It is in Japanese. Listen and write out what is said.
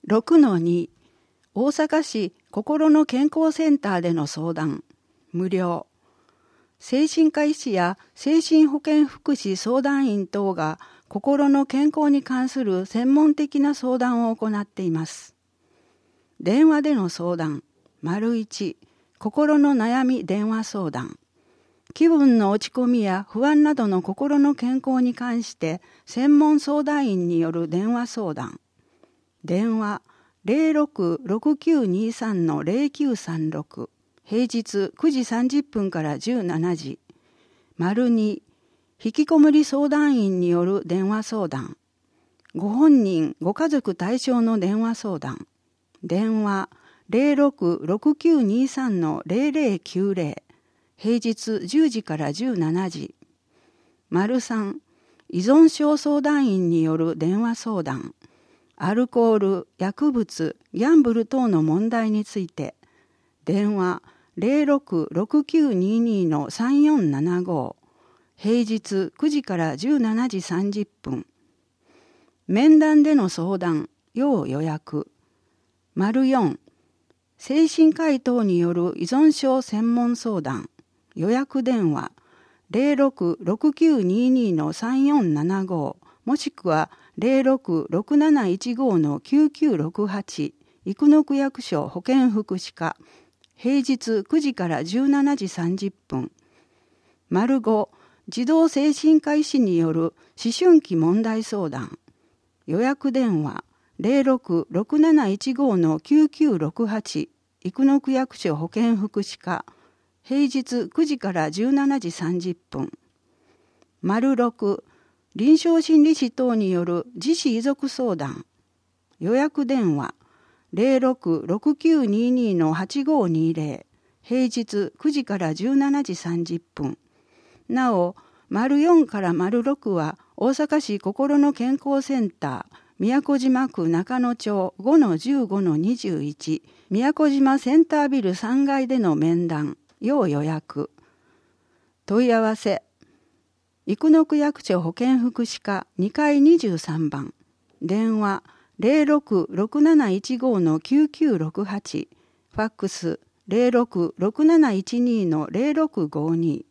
6-2 大阪市心の健康センターでの相談無料。精神科医師や精神保健福祉相談員等が心の健康に関する専門的な相談を行っています。電話での相談 ① 心の悩み電話相談。気分の落ち込みや不安などの心の健康に関して専門相談員による電話相談。電話 066923-0936 平日9時30分から17時。2引きこもり相談員による電話相談。ご本人ご家族対象の電話相談。電話 066923-0090 平日10時から17時。3依存症相談員による電話相談。アルコール、薬物、ギャンブル等の問題について。電話 066922-3475 平日9時から17時30分。面談での相談、要予約。4精神科医等による依存症専門相談。予約電話 066922-3475 もしくは 066715-9968 生野区役所保健福祉課平日9時から17時30分。5児童精神科医師による思春期問題相談。予約電話 066715-9968 生野区役所保健福祉課平日9時から17時30分。6臨床心理士等による自死遺族相談。予約電話 066922-8520 平日9時から17時30分。なお、4から6は大阪市心の健康センター宮古島区中野町 5-15-21 宮古島センタービル3階での面談、要予約。問い合わせ。生野区役所保健福祉課2階23番。電話 066715-9968 ファックス 066712-0652